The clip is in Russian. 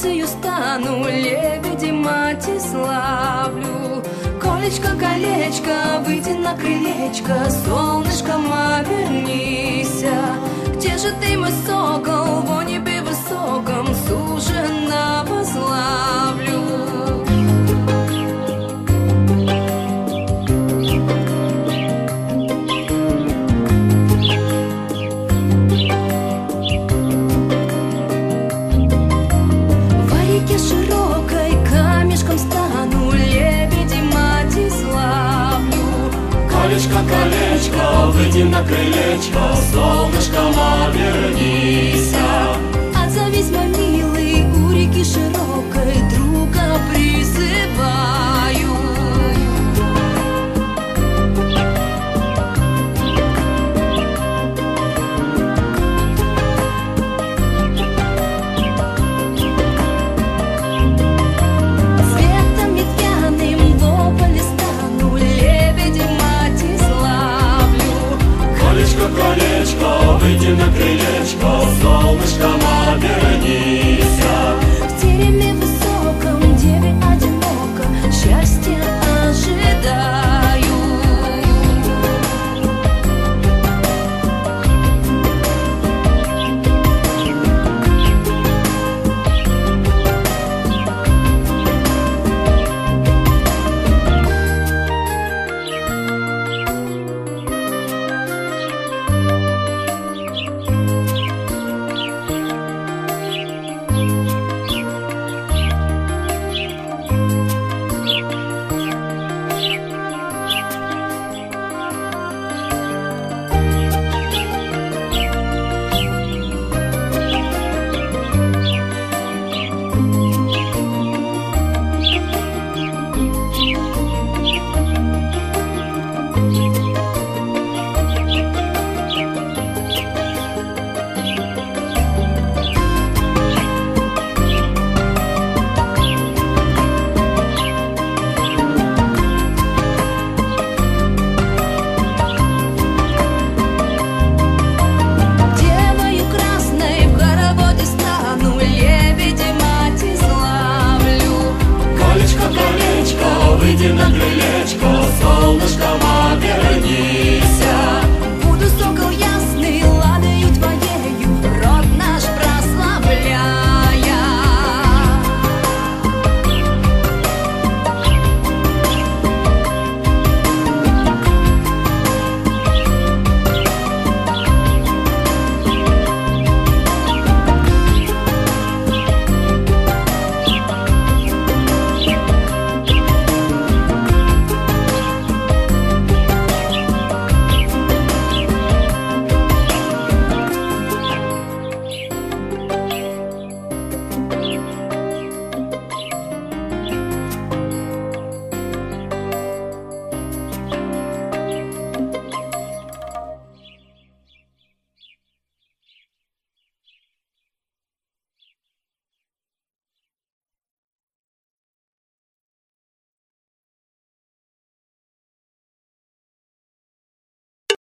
Царицею стану, лебеди мать и славлю. Колечко, колечко, выйди на крылечко, солнышком обернися. Где же ты, мой сокол, во небе высоком, суженого славлю? Колечко, колечко, выйди на крылечко, солнышком обернися. Отзовись, мой милый, у реки широкой друга призываю. Светом ветвяным в ополе стану, лебеди мать и славлю. Колечко, колечко, выйди на крылечко, солнышком обернися. В тереме высоком деве одиноко счастья ожидаю. Девою красной в хороводе стану, лебеди мать и славлю. Колечко, колечко, выйди на крылечко, солнышко